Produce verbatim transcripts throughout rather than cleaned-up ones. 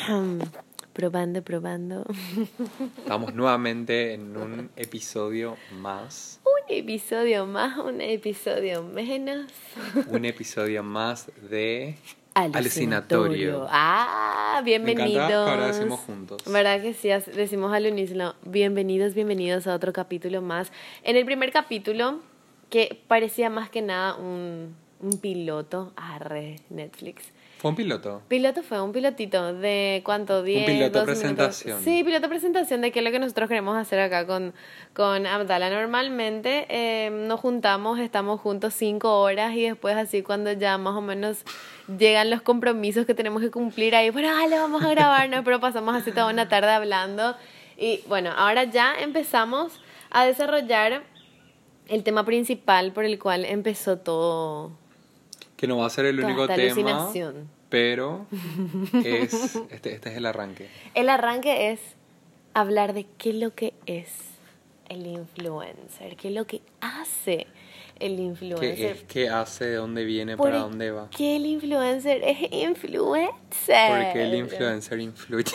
Probando, probando. Estamos nuevamente en un episodio más. Un episodio más, un episodio menos. Un episodio más de Alucinatorio. Ah, bienvenidos. Me encanta que ahora decimos juntos. ¿Verdad que sí? Decimos al unísono. Bienvenidos, bienvenidos a otro capítulo más. En el primer capítulo, que parecía más que nada un, un piloto. Arre, Netflix. ¿Fue un piloto? Piloto fue un pilotito de ¿cuánto? diez, un piloto doce presentación. Minutos. Sí, piloto presentación de qué es lo que nosotros queremos hacer acá con, con Abdala. Normalmente eh, nos juntamos, estamos juntos cinco horas y después así cuando ya más o menos llegan los compromisos que tenemos que cumplir ahí, bueno, dale, vamos a grabarnos, pero pasamos así toda una tarde hablando. Y bueno, ahora ya empezamos a desarrollar el tema principal por el cual empezó todo. Que no va a ser el único tema, pero es este, este es el arranque. El arranque es hablar de qué es lo que es el influencer, qué es lo que hace el influencer. ¿Qué es? ¿Qué hace? ¿De dónde viene? ¿Para dónde va? ¿Por qué el influencer es influencer? ¿Por qué el influencer influye?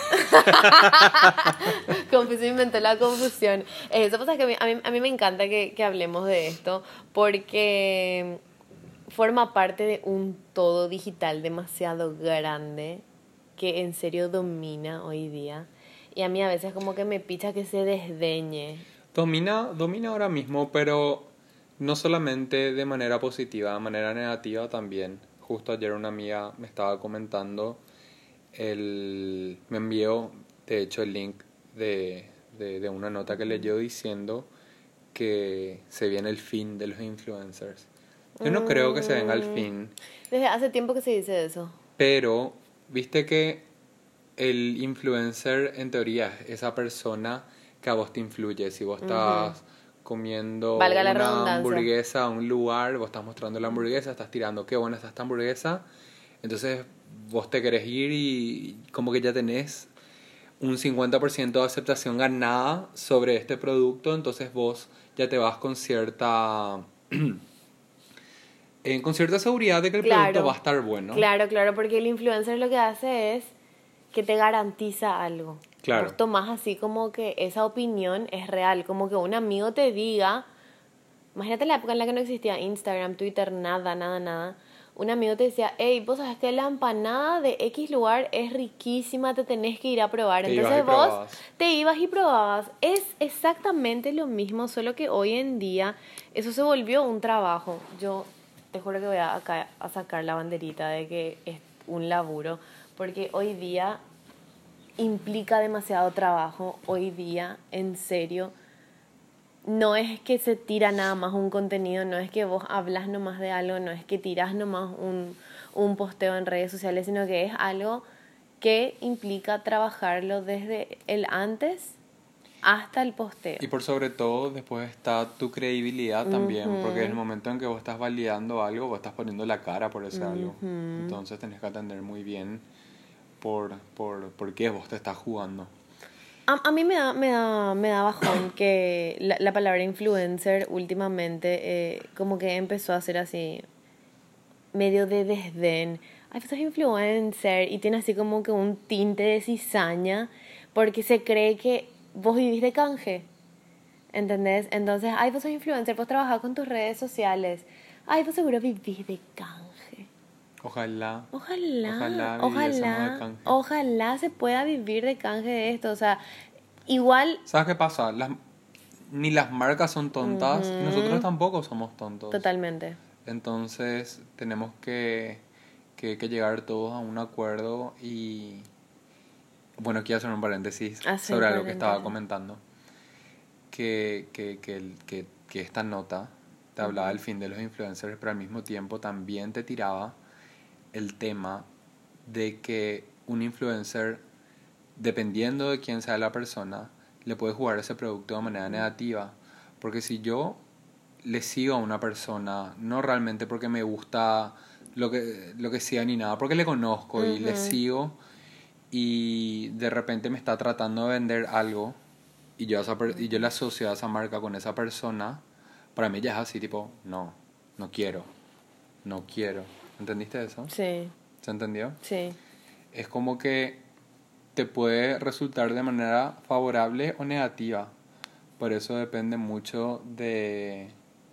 Como se inventó la confusión. Eso pasa que a mí, a mí, a mí me encanta que, que hablemos de esto porque forma parte de un todo digital demasiado grande que en serio domina hoy día. Y a mí a veces como que me picha que se desdeñe. Domina, domina ahora mismo, pero no solamente de manera positiva, de manera negativa también. Justo ayer una amiga me estaba comentando, el, me envió de hecho el link de, de, de una nota que leyó diciendo que se viene el fin de los influencers. Yo no mm. creo que se venga el fin. Desde hace tiempo que se dice eso. Pero, viste que el influencer en teoría es esa persona que a vos te influye. Si vos estás uh-huh. comiendo Valga la una hamburguesa a un lugar, vos estás mostrando la hamburguesa, estás tirando qué buena está esta hamburguesa, entonces vos te querés ir y como que ya tenés un cincuenta por ciento de aceptación ganada sobre este producto, entonces vos ya te vas con cierta eh, con cierta seguridad de que el claro, producto va a estar bueno. Claro, claro, porque el influencer lo que hace es que te garantiza algo. Claro. Vos tomás así como que esa opinión es real, como que un amigo te diga, imagínate la época en la que no existía Instagram, Twitter, nada, nada, nada. Un amigo te decía, hey, vos sabés que la empanada de X lugar es riquísima, te tenés que ir a probar. Te Entonces vos probabas. te ibas y probabas. Es exactamente lo mismo, solo que hoy en día eso se volvió un trabajo. Yo te juro que voy a, acá, a sacar la banderita de que es un laburo, porque hoy día implica demasiado trabajo. Hoy día, en serio, no es que se tira nada más un contenido, no es que vos hablas nomás de algo, no es que tirás nomás un, un posteo en redes sociales, sino que es algo que implica trabajarlo desde el antes hasta el posteo. Y por sobre todo, después está tu credibilidad también, uh-huh. porque en el momento en que vos estás validando algo, vos estás poniendo la cara por ese uh-huh. algo. Entonces tenés que atender muy bien por, por, por qué vos te estás jugando. A, a mí me da, me da, me da bajón que la, la palabra influencer últimamente eh, como que empezó a ser así medio de desdén. Ay, pues sos influencer, y tiene así como que un tinte de cizaña porque se cree que vos vivís de canje, ¿entendés? Entonces, ay, vos sos influencer, vos trabajás con tus redes sociales, ay, vos seguro vivís de canje. Ojalá. Ojalá. Ojalá. Ojalá. De canje. Ojalá se pueda vivir de canje de esto. O sea, igual. ¿Sabes qué pasa? Las, ni las marcas son tontas, uh-huh. y nosotros tampoco somos tontos. Totalmente. Entonces, tenemos que, que, que llegar todos a un acuerdo y. Bueno, quiero hacer un paréntesis Así sobre algo paréntesis. que estaba comentando. Que, que, que, que, que esta nota te hablaba uh-huh. del fin de los influencers, pero al mismo tiempo también te tiraba el tema de que un influencer, dependiendo de quién sea la persona, le puede jugar ese producto de manera negativa. Porque si yo le sigo a una persona, no realmente porque me gusta lo que, lo que sea ni nada, porque le conozco uh-huh. y le sigo, y de repente me está tratando de vender algo y yo, esa per- y yo le asocio a esa marca con esa persona, para mí ya es así, tipo, no, no quiero, no quiero. ¿Entendiste eso? Sí. ¿Se entendió? Sí. Es como que te puede resultar de manera favorable o negativa. Por eso depende mucho de,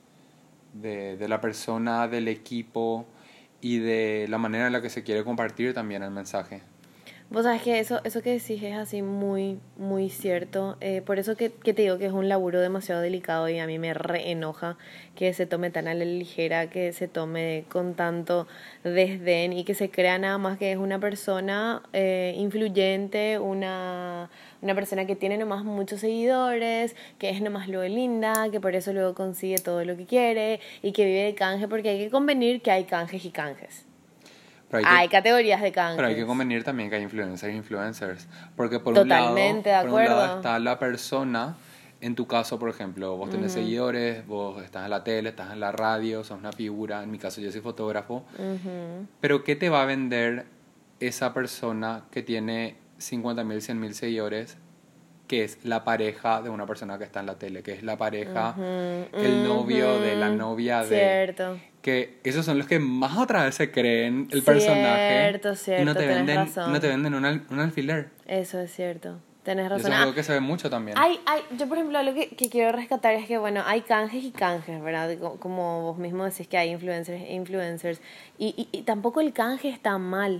de, de la persona, del equipo y de la manera en la que se quiere compartir también el mensaje. Vos sabés que eso, eso que decís es así muy, muy cierto. Eh, por eso que, que te digo que es un laburo demasiado delicado y a mí me re enoja que se tome tan a la ligera, que se tome con tanto desdén y que se crea nada más que es una persona eh, influyente, una, una persona que tiene nomás muchos seguidores, que es nomás luego linda, que por eso luego consigue todo lo que quiere y que vive de canje, porque hay que convenir que hay canjes y canjes. Hay, que, hay categorías de canjes. Pero hay que convenir también que hay influencers e influencers. Porque por Totalmente un lado, de por un acuerdo. lado está la persona, en tu caso, por ejemplo, vos tenés uh-huh. seguidores, vos estás en la tele, estás en la radio, sos una figura, en mi caso yo soy fotógrafo. Uh-huh. Pero ¿qué te va a vender esa persona que tiene cincuenta mil, cien mil seguidores? Que es la pareja de una persona que está en la tele, que es la pareja, uh-huh. el novio uh-huh. de la novia de... Cierto. Que esos son los que más otra vez se creen el cierto, personaje. Cierto, cierto, y no te tenés venden, razón. no te venden un, al, un alfiler. Eso es cierto. Tenés razón. Eso es algo que se ve mucho también. Hay, hay, yo, por ejemplo, lo que, que quiero rescatar es que, bueno, hay canjes y canjes, ¿verdad? Como vos mismo decís que hay influencers e influencers. Y, y, y tampoco el canje está mal.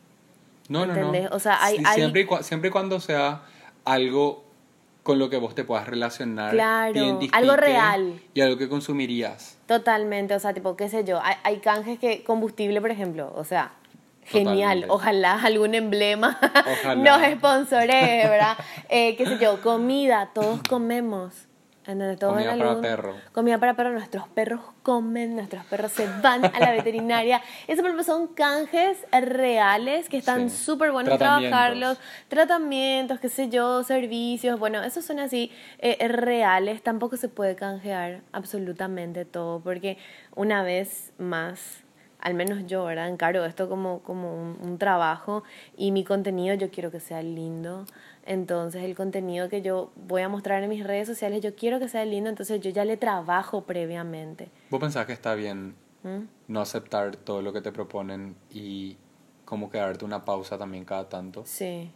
No, ¿entendés? no, no. O sea, hay... Sí, hay... Siempre, y cu- siempre y cuando sea algo con lo que vos te puedas relacionar. Claro, algo real. Y algo que consumirías. Totalmente, o sea, tipo, qué sé yo, hay, hay canjes que combustible, por ejemplo, o sea... Genial, totalmente. Ojalá algún emblema Ojalá. nos sponsoree, ¿verdad? Eh, qué sé yo, comida, todos comemos. ¿Entendés? Todos comida para algún, perro. Comida para perro, nuestros perros comen, nuestros perros se van a la veterinaria. Eso por ejemplo son canjes reales que están súper sí. buenos trabajarlos. Tratamientos, qué sé yo, servicios, bueno, esos son así eh, reales. Tampoco se puede canjear absolutamente todo, porque una vez más... al menos yo, ¿verdad? Encaro esto como, como un, un trabajo y mi contenido yo quiero que sea lindo. Entonces el contenido que yo voy a mostrar en mis redes sociales yo quiero que sea lindo, entonces yo ya le trabajo previamente. ¿Vos pensás que está bien ¿Mm? no aceptar todo lo que te proponen y como que darte una pausa también cada tanto? Sí,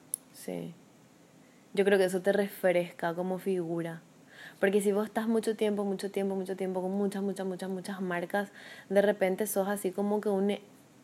sí. Yo creo que eso te refresca como figura. Porque si vos estás mucho tiempo, mucho tiempo, mucho tiempo con muchas, muchas, muchas, muchas marcas, de repente sos así como que un,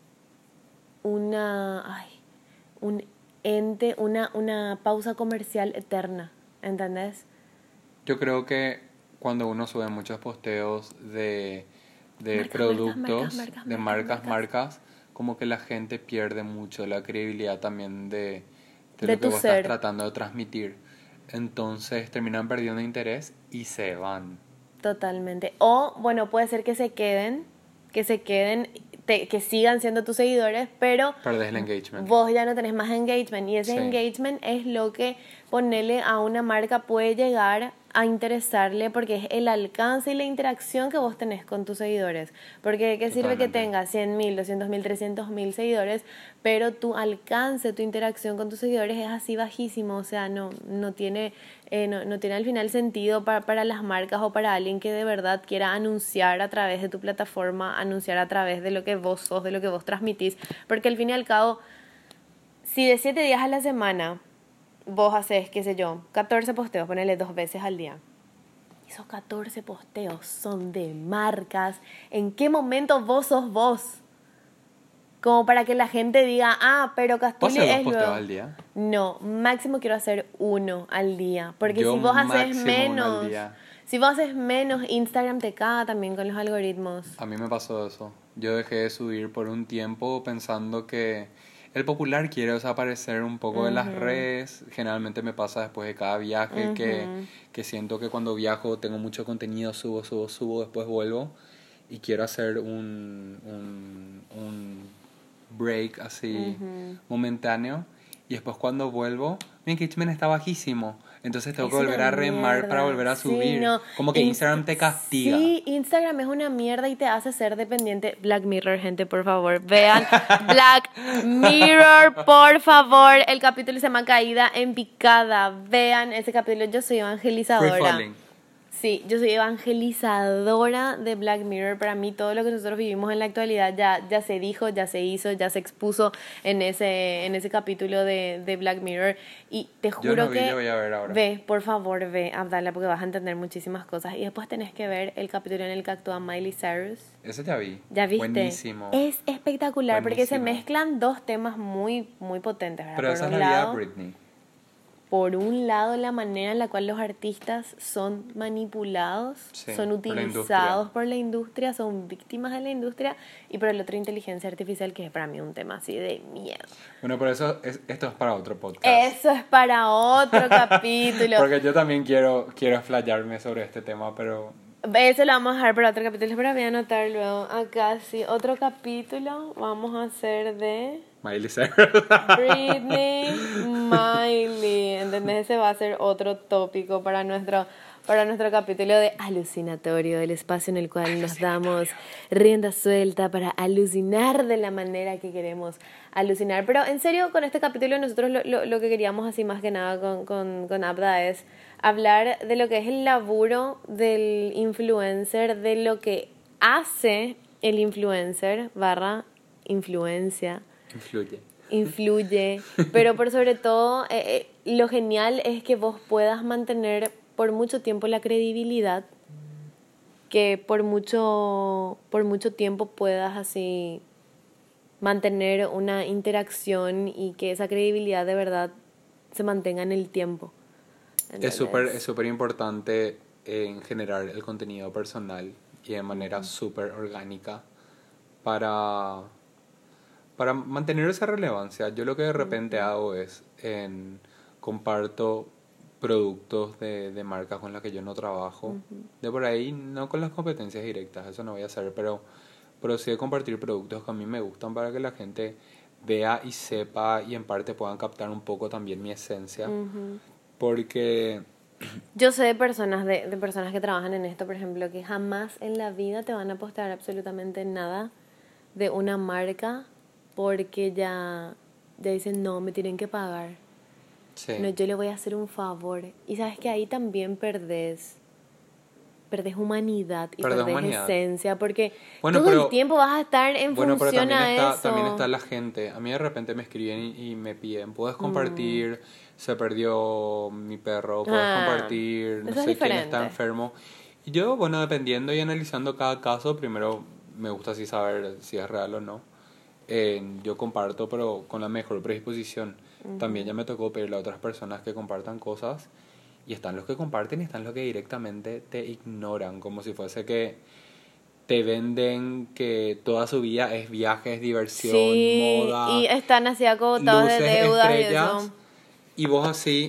una, ay, un ente, una, una pausa comercial eterna, ¿entendés? Yo creo que cuando uno sube muchos posteos de, de marcas, productos, marcas, marcas, de marcas, marcas, marcas, como que la gente pierde mucho la credibilidad también de, de, de lo que vos ser. estás tratando de transmitir. Entonces terminan perdiendo interés y se van. Totalmente. O, bueno, puede ser que se queden, que se queden, te, que sigan siendo tus seguidores, pero... perdés el engagement. Vos ya no tenés más engagement. Y ese sí. engagement es lo que ponerle a una marca puede llegar a interesarle, porque es el alcance y la interacción que vos tenés con tus seguidores. Porque ¿de qué sirve Totalmente. que tengas cien mil, doscientos mil, trescientos mil seguidores, pero tu alcance, tu interacción con tus seguidores es así bajísimo? O sea, no, no tiene, eh, no, no tiene al final sentido para, para las marcas o para alguien que de verdad quiera anunciar a través de tu plataforma, anunciar a través de lo que vos sos, de lo que vos transmitís. Porque al fin y al cabo, si de siete días a la semana vos haces, qué sé yo, catorce posteos, ponele dos veces al día. Esos catorce posteos son de marcas. ¿En qué momento vos sos vos? Como para que la gente diga, ah, pero Castuli es luego. ¿Vos haces dos posteos al día? No, máximo quiero hacer uno al día. Porque Yo si vos haces menos, día. si vos haces menos, Instagram te caga también con los algoritmos. A mí me pasó eso. Yo dejé de subir por un tiempo pensando que el popular quiere desaparecer un poco uh-huh. de las redes. Generalmente me pasa después de cada viaje uh-huh. que, que siento que cuando viajo tengo mucho contenido, subo, subo, subo, después vuelvo y quiero hacer un, un, un break así uh-huh. momentáneo. Y después cuando vuelvo, mi engagement está bajísimo. Entonces tengo es que volver a remar mierda. Para volver a subir. Sí, no. Como que Instagram te castiga. Sí, Instagram es una mierda y te hace ser dependiente. Black Mirror, gente, por favor. Vean Black Mirror, por favor. El capítulo se llama Caída en Picada. Vean ese capítulo. Yo soy evangelizadora. Free falling. Sí, yo soy evangelizadora de Black Mirror. Para mí todo lo que nosotros vivimos en la actualidad ya, ya se dijo, ya se hizo, ya se expuso en ese, en ese capítulo de, de Black Mirror. Y te juro Yo no vi, que... yo voy a ver ahora. Ve, por favor, ve, Abdala, porque vas a entender muchísimas cosas. Y después tenés que ver el capítulo en el que actúa Miley Cyrus. Ese ya vi. ¿Ya viste? Buenísimo. Es espectacular porque se Buenísimo. mezclan dos temas muy, muy potentes, ¿verdad? Pero Por esa es un la vida lado, de Britney. por un lado, la manera en la cual los artistas son manipulados, Sí, son por la utilizados industria. por la industria, son víctimas de la industria, y por el otro, inteligencia artificial, que es para mí un tema así de miedo. Bueno, por eso es, esto es para otro podcast. Eso es para otro capítulo. Porque yo también quiero, quiero explayarme sobre este tema, pero... Eso lo vamos a dejar para otro capítulo, pero voy a anotar luego. Acá sí, otro capítulo vamos a hacer de... Miley Cyrus. Britney, Miley, ¿entendés? Ese va a ser otro tópico para nuestro, para nuestro capítulo de alucinatorio, el espacio en el cual nos damos rienda suelta para alucinar de la manera que queremos alucinar. Pero en serio, con este capítulo nosotros lo, lo, lo que queríamos así más que nada con, con, con Abda es hablar de lo que es el laburo del influencer, de lo que hace el influencer barra influencia. Influye. Influye, pero por sobre todo eh, eh, lo genial es que vos puedas mantener por mucho tiempo la credibilidad, que por mucho por mucho tiempo puedas así mantener una interacción y que esa credibilidad de verdad se mantenga en el tiempo. Es súper es súper importante en generar el contenido personal y de manera súper orgánica para... Para mantener esa relevancia. Yo lo que de repente uh-huh. hago es en, comparto productos de, de marcas con las que yo no trabajo. Uh-huh. De por ahí, no con las competencias directas, eso no voy a hacer, pero, pero sí de compartir productos que a mí me gustan para que la gente vea y sepa y en parte puedan captar un poco también mi esencia. Uh-huh. Porque... Yo sé de personas, de, de personas que trabajan en esto, por ejemplo, que jamás en la vida te van a postar absolutamente nada de una marca porque ya, ya dicen, no, me tienen que pagar. Sí. No, yo le voy a hacer un favor. Y sabes que ahí también perdés, perdés humanidad y perdés perdés humanidad. Esencia, porque bueno, todo pero, el tiempo vas a estar en bueno, función pero también a está, eso. también está la gente. A mí de repente me escriben y, y me piden, ¿puedes compartir? Mm. Se perdió mi perro, ¿puedes ah, compartir? No sé quién está enfermo. Y yo, bueno, dependiendo y analizando cada caso, primero me gusta así saber si es real o no. Eh, yo comparto, pero con la mejor predisposición. Uh-huh. También ya me tocó pedirle a otras personas que compartan cosas, y están los que comparten y están los que directamente te ignoran, como si fuese que te venden que toda su vida es viajes, diversión, sí, moda, y están así acotados de deudas y eso. Y vos así,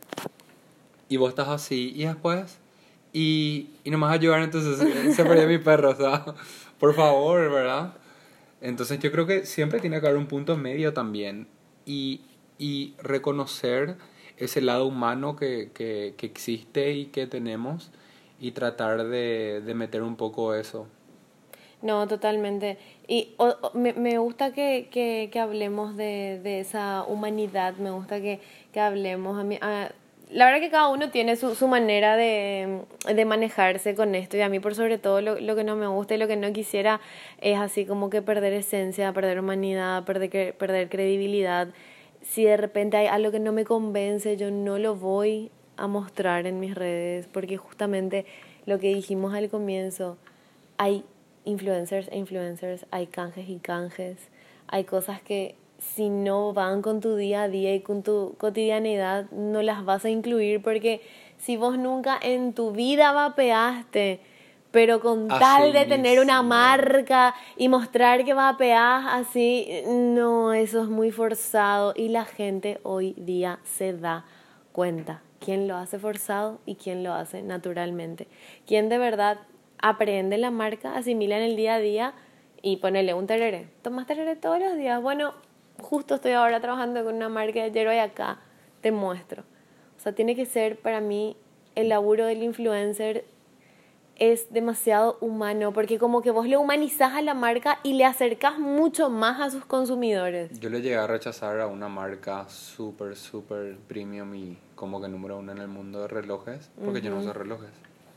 y vos estás así, y después, y, y nomás a llorar, entonces se perdió mi perro, o sea, por favor, ¿verdad? Entonces yo creo que siempre tiene que haber un punto medio también y, y reconocer ese lado humano que, que, que existe y que tenemos y tratar de, de meter un poco eso. No, totalmente. Y o, o, me, me gusta que, que, que hablemos de, de esa humanidad, me gusta que, que hablemos. A mí, a, la verdad que cada uno tiene su, su manera de, de manejarse con esto, y a mí por sobre todo lo, lo que no me gusta y lo que no quisiera es así como que perder esencia, perder humanidad, perder, perder credibilidad. Si de repente hay algo que no me convence, yo no lo voy a mostrar en mis redes, porque justamente lo que dijimos al comienzo, hay influencers e influencers, hay canjes y canjes, hay cosas que si no van con tu día a día y con tu cotidianidad, no las vas a incluir, porque si vos nunca en tu vida vapeaste, pero con así tal de mismo. Tener una marca y mostrar que vapeás así, no, eso es muy forzado, y la gente hoy día se da cuenta quién lo hace forzado y quién lo hace naturalmente, quién de verdad aprende la marca, asimila en el día a día y ponele un tereré. ¿Tomas tereré todos los días? Bueno, justo estoy ahora trabajando con una marca de hierro y acá te muestro. O sea, tiene que ser, para mí, el laburo del influencer es demasiado humano, porque como que vos le humanizás a la marca y le acercás mucho más a sus consumidores. Yo le llegué a rechazar a una marca súper, súper premium y como que número uno en el mundo de relojes, porque uh-huh. yo no uso relojes.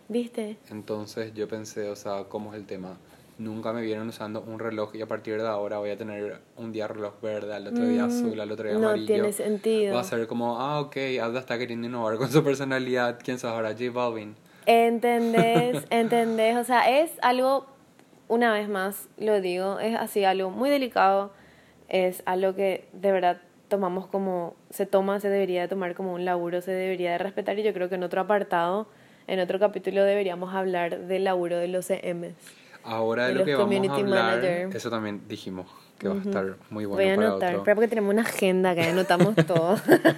¿Viste? Entonces yo pensé, o sea, ¿cómo es el tema? Nunca me vieron usando un reloj y a partir de ahora voy a tener un día reloj verde, al otro día azul, al otro día No amarillo. tiene sentido. Va a ser como, ah, ok, Ada está queriendo innovar con su personalidad. ¿Quién sos ahora? J Balvin. ¿Entendés? ¿Entendés? O sea, es algo, una vez más lo digo, es así algo muy delicado, es algo que de verdad tomamos como, se toma, se debería de tomar como un laburo, se debería de respetar y yo creo que en otro apartado, en otro capítulo deberíamos hablar del laburo de los C Ms. Ahora de, de lo los que vamos a community hablar, manager. eso también dijimos que va a estar muy Voy bueno a para anotar, otro. pero porque tenemos una agenda que anotamos todo.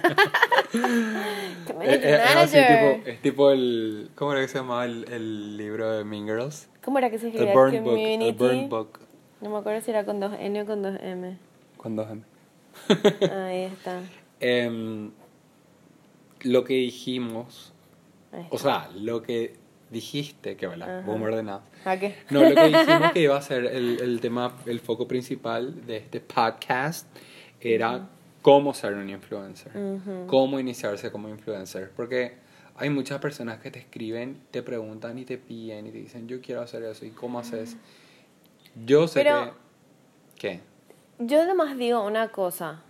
Es, es así, tipo, es tipo el, ¿cómo era que se llamaba el, el libro de Mean Girls? ¿Cómo era que se El escribía? Burn Book, Community. el Burn Book. No me acuerdo si era con dos N o con dos M. Con dos M. Ahí está. Em, lo que dijimos, Ahí está. o sea, lo que dijiste, que vale, vos me ordenás. ¿A qué? No, lo que dijimos que iba a ser el, el tema, el foco principal de este podcast era uh-huh. cómo ser un influencer, uh-huh. cómo iniciarse como influencer, porque hay muchas personas que te escriben, te preguntan y te piden y te dicen, yo quiero hacer eso, ¿y cómo haces? Yo sé Pero, que... ¿Qué? Yo además digo una cosa.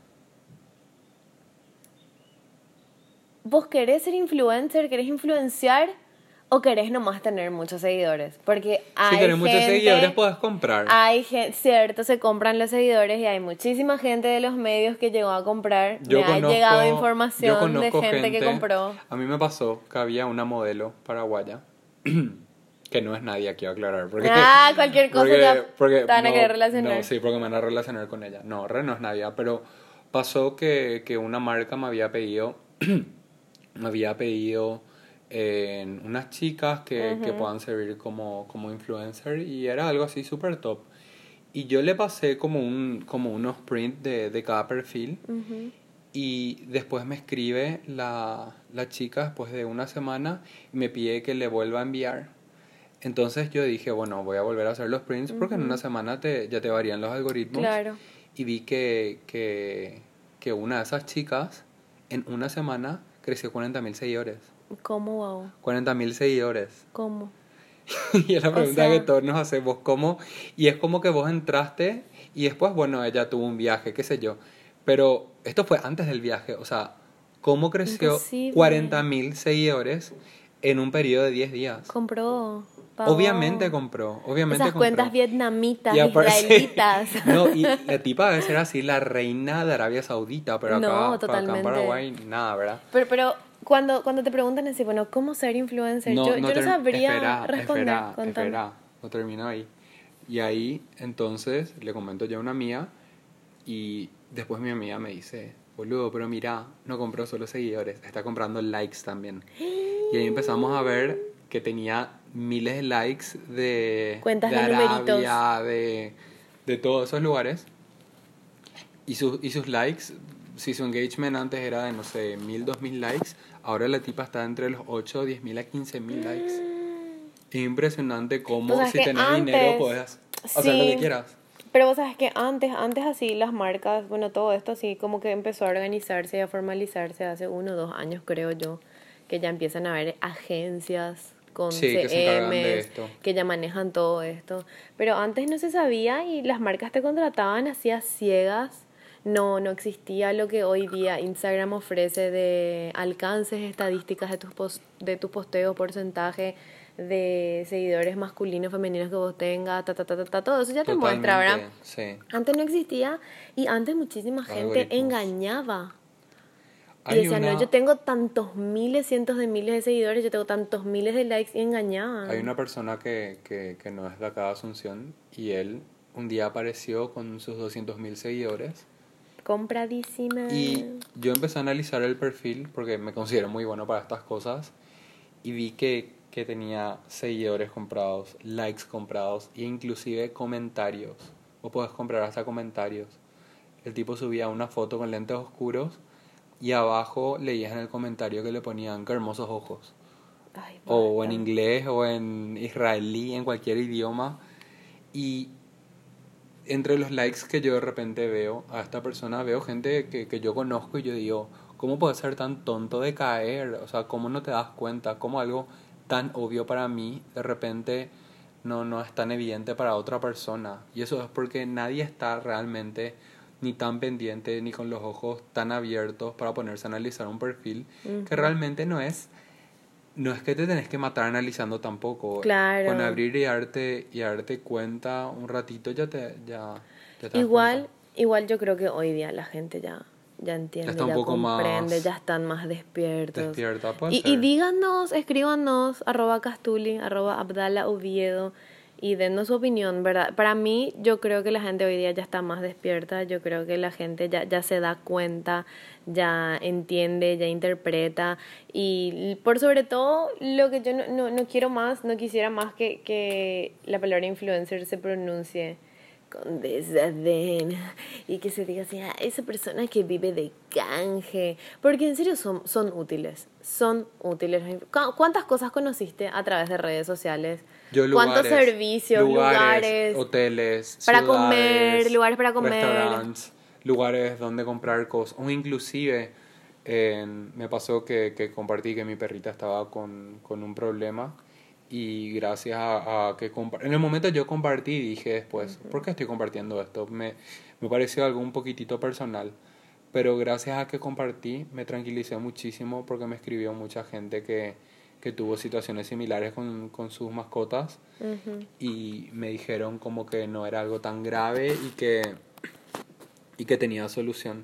¿Vos querés ser influencer? ¿Querés influenciar? ¿O querés nomás tener muchos seguidores? Porque hay si querés gente, muchos seguidores, puedes comprar. Hay gente, cierto, se compran los seguidores y hay muchísima gente de los medios que llegó a comprar. Yo me conozco, ha llegado información yo de gente, gente que compró. A mí me pasó que había una modelo paraguaya, que no es nadie, quiero aclarar. Porque, ah, cualquier cosa porque, ya porque, te van a no, querer relacionar. No, sí, porque me van a relacionar con ella. No, re no es nadie, pero pasó que, que una marca me había pedido... me había pedido eh, unas chicas que, uh-huh. que puedan servir como, como influencer y era algo así súper top. Y yo le pasé como, un, como unos prints de, de cada perfil uh-huh. y después me escribe la, la chica después de una semana y me pide que le vuelva a enviar. Entonces yo dije, bueno, voy a volver a hacer los prints uh-huh. porque en una semana te, ya te varían los algoritmos. Claro. Y vi que, que, que una de esas chicas en una semana creció cuarenta mil seguidores. ¿Cómo, wow? cuarenta mil seguidores. ¿Cómo? Y es la pregunta o sea... que todos nos hacemos, ¿cómo? Y es como que vos entraste y después, bueno, ella tuvo un viaje, qué sé yo. Pero esto fue antes del viaje, o sea, ¿cómo creció Imposible. cuarenta mil seguidores en un periodo de diez días? Compró. Pagó. Obviamente compró, obviamente Esas compró. cuentas vietnamitas, y aparte, israelitas. No, y la tipa debe ser así, la reina de Arabia Saudita, pero acá, no, acá en Paraguay nada, ¿verdad? Pero, pero cuando, cuando te preguntan así, bueno, ¿cómo ser influencer? No, yo no, yo no term- sabría espera, responder. Espera, Contame. espera, no termino ahí. Y ahí, entonces, le comento yo a una amiga y después mi amiga me dice, boludo, pero mira, no compró solo seguidores, está comprando likes también. Y ahí empezamos a ver que tenía miles de likes de, Cuentas de, de Arabia, de, de todos esos lugares. Y, su, y sus likes, si su engagement antes era de, no sé, mil, dos mil likes, ahora la tipa está entre los ocho, diez mil a quince mil likes. Es impresionante cómo, O sea, si tenés antes, dinero, puedes hacer sí, lo que quieras. Pero vos sabes que antes, antes así las marcas, bueno, todo esto así como que empezó a organizarse y a formalizarse hace uno o dos años, creo yo, que ya empiezan a haber agencias con sí, C que se encargan de Ms, esto. que ya manejan todo esto. Pero antes no se sabía y las marcas te contrataban así a ciegas. No, no existía lo que hoy día Instagram ofrece de alcances, estadísticas de tus, post, de tus posteos, porcentaje de seguidores masculinos, femeninos que vos tengas, ta, ta, ta, ta, ta, todo eso ya te Totalmente, muestra, ¿verdad? Sí. Antes no existía y antes muchísima gente Algoritmos. engañaba. Y Hay decían, una, no, yo tengo tantos miles, cientos de miles de seguidores, yo tengo tantos miles de likes y engañaban. hay una persona que, que, que no es de acá de Asunción y él un día apareció con sus doscientos mil seguidores. Compradísima. Y yo empecé a analizar el perfil porque me considero muy bueno para estas cosas y vi que, que tenía seguidores comprados, likes comprados e inclusive comentarios. Vos podés comprar hasta comentarios. El tipo subía una foto con lentes oscuros y abajo leías en el comentario que le ponían qué hermosos ojos. Ay, o en inglés o en israelí, en cualquier idioma. Y entre los likes que yo de repente veo a esta persona, veo gente que, que yo conozco y yo digo, ¿cómo puedes ser tan tonto de caer? O sea, ¿cómo no te das cuenta? ¿Cómo algo tan obvio para mí, de repente no, no es tan evidente para otra persona. Y eso es porque nadie está realmente ni tan pendiente ni con los ojos tan abiertos para ponerse a analizar un perfil uh-huh. que realmente no es no es que te tenés que matar analizando tampoco. Claro. Con abrir y darte y darte cuenta un ratito ya te ya, ya te igual igual yo creo que hoy día la gente ya ya entiende, ya, ya comprende, más ya están más despiertos. Despierta, puede y, ser. y díganos, escríbanos, arroba Castuli, arroba Abdala Oviedo, y dennos su opinión, ¿verdad? Para mí, yo creo que la gente hoy día ya está más despierta, yo creo que la gente ya, ya se da cuenta, ya entiende, ya interpreta, y por sobre todo, lo que yo no, no, no quiero más, no quisiera más que, que la palabra influencer se pronuncie con desdén y que se diga así, ah, esa persona que vive de canje, porque en serio son, son útiles, son útiles. ¿Cuántas cosas conociste a través de redes sociales? Yo, lugares, ¿cuántos servicios, lugares, lugares hoteles, para ciudades, comer, lugares para comer, restaurantes, lugares donde comprar cosas, o inclusive eh, me pasó que, que compartí que mi perrita estaba con, con un problema. Y gracias a, a que compa- en el momento yo compartí y dije después, uh-huh. ¿por qué estoy compartiendo esto? Me, me pareció algo un poquitito personal, pero gracias a que compartí me tranquilicé muchísimo porque me escribió mucha gente que, que tuvo situaciones similares con, con sus mascotas uh-huh. y me dijeron como que no era algo tan grave y que, y que tenía solución.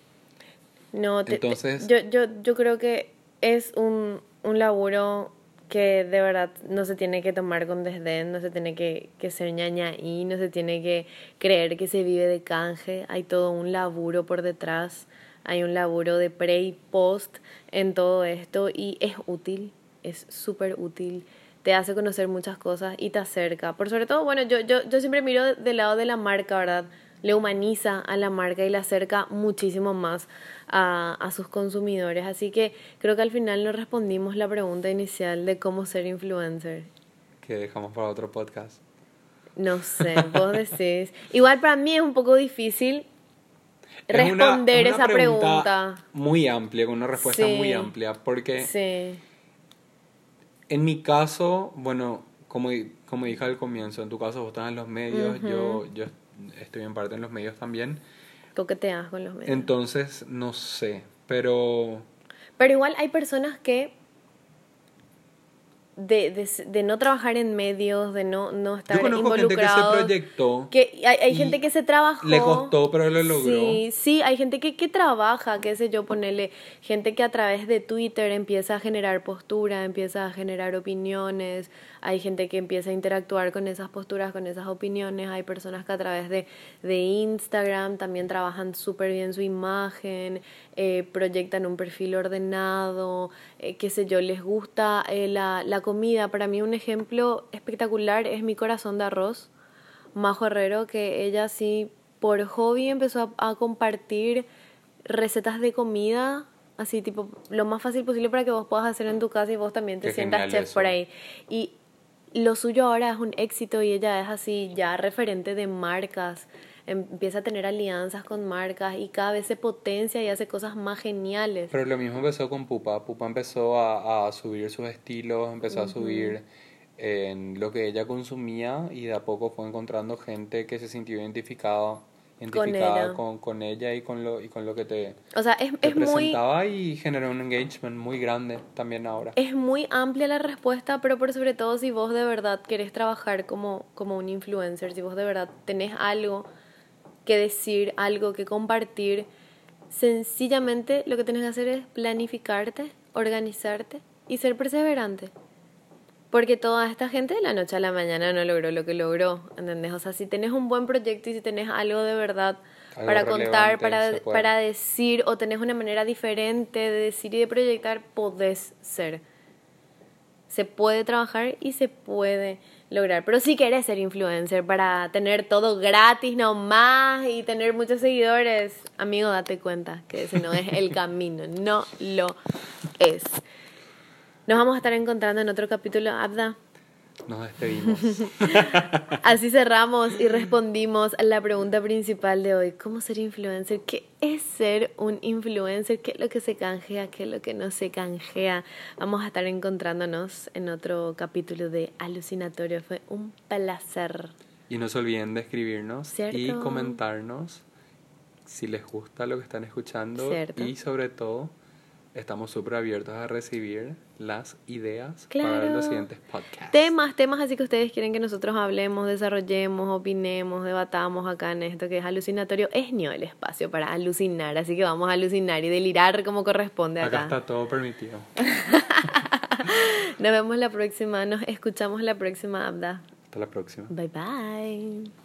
No, te, Entonces, te, yo, yo, yo creo que es un, un laburo que de verdad no se tiene que tomar con desdén, no se tiene que, que ser ñañaí, no se tiene que creer que se vive de canje. Hay todo un laburo por detrás, hay un laburo de pre y post en todo esto y es útil, es súper útil, te hace conocer muchas cosas y te acerca. Por sobre todo, bueno, yo, yo, yo siempre miro del lado de la marca, ¿verdad? Le humaniza a la marca y le acerca muchísimo más a, a sus consumidores. Así que creo que al final nos respondimos la pregunta inicial de cómo ser influencer. Que dejamos para otro podcast. No sé, vos decís. Igual para mí es un poco difícil es responder una, una esa pregunta. Muy amplia, con una respuesta sí, muy amplia. Porque sí. en mi caso, bueno, como, como dije al comienzo, en tu caso vos estás en los medios, uh-huh. yo, yo estoy en parte en los medios también. Coqueteas con los medios. Entonces, no sé, pero... Pero igual hay personas que de, de, de no trabajar en medios, de no, no estar involucrados. Yo conozco gente que se proyectó. Que hay, hay gente que se trabajó. Le costó, pero lo logró. Sí, sí, hay gente que, que trabaja, qué sé yo, ponerle gente que a través de Twitter empieza a generar postura, empieza a generar opiniones. Hay gente que empieza a interactuar con esas posturas, con esas opiniones. Hay personas que a través de, de Instagram también trabajan súper bien su imagen, eh, proyectan un perfil ordenado, eh, qué sé yo, les gusta eh, la, la comida. Para mí un ejemplo espectacular es Mi Corazón de Arroz, Majo Herrero, que ella sí por hobby empezó a, a compartir recetas de comida, así tipo lo más fácil posible para que vos puedas hacer en tu casa y vos también te Qué sientas chef eso. Por ahí. Y lo suyo ahora es un éxito y ella es así ya referente de marcas, empieza a tener alianzas con marcas y cada vez se potencia y hace cosas más geniales. Pero lo mismo empezó con Pupa. Pupa empezó a, a subir sus estilos, empezó uh-huh. a subir en lo que ella consumía y de a poco fue encontrando gente que se sintió identificada identificada con ella, con, con ella y con lo y con lo que te, o sea, es, te es presentaba muy, y generó un engagement muy grande también ahora. Es muy amplia la respuesta, pero por sobre todo si vos de verdad querés trabajar como, como un influencer, si vos de verdad tenés algo que decir, algo que compartir, sencillamente lo que tenés que hacer es planificarte, organizarte y ser perseverante. Porque toda esta gente de la noche a la mañana no logró lo que logró, ¿entendés? O sea, si tenés un buen proyecto y si tenés algo de verdad algo para contar, para, para decir, o tenés una manera diferente de decir y de proyectar, podés ser. Se puede trabajar y se puede lograr. Pero si querés ser influencer para tener todo gratis nomás y tener muchos seguidores, amigo, date cuenta que ese no es el camino, no lo es. Nos vamos a estar encontrando en otro capítulo, Abda. Nos despedimos. Así cerramos y respondimos a la pregunta principal de hoy. ¿Cómo ser influencer? ¿Qué es ser un influencer? ¿Qué es lo que se canjea? ¿Qué es lo que no se canjea? Vamos a estar encontrándonos en otro capítulo de Alucinatorio. Fue un placer. Y no se olviden de escribirnos ¿Cierto? Y comentarnos si les gusta lo que están escuchando. ¿Cierto? Y sobre todo, estamos súper abiertos a recibir las ideas Claro. para los siguientes podcasts. Temas, temas así que ustedes quieren que nosotros hablemos, desarrollemos, opinemos, debatamos acá en esto que es Alucinatorio. Es Nio el espacio para alucinar, así que vamos a alucinar y delirar como corresponde acá. Acá está todo permitido. Nos vemos la próxima, nos escuchamos la próxima, Abda. Hasta la próxima. Bye bye.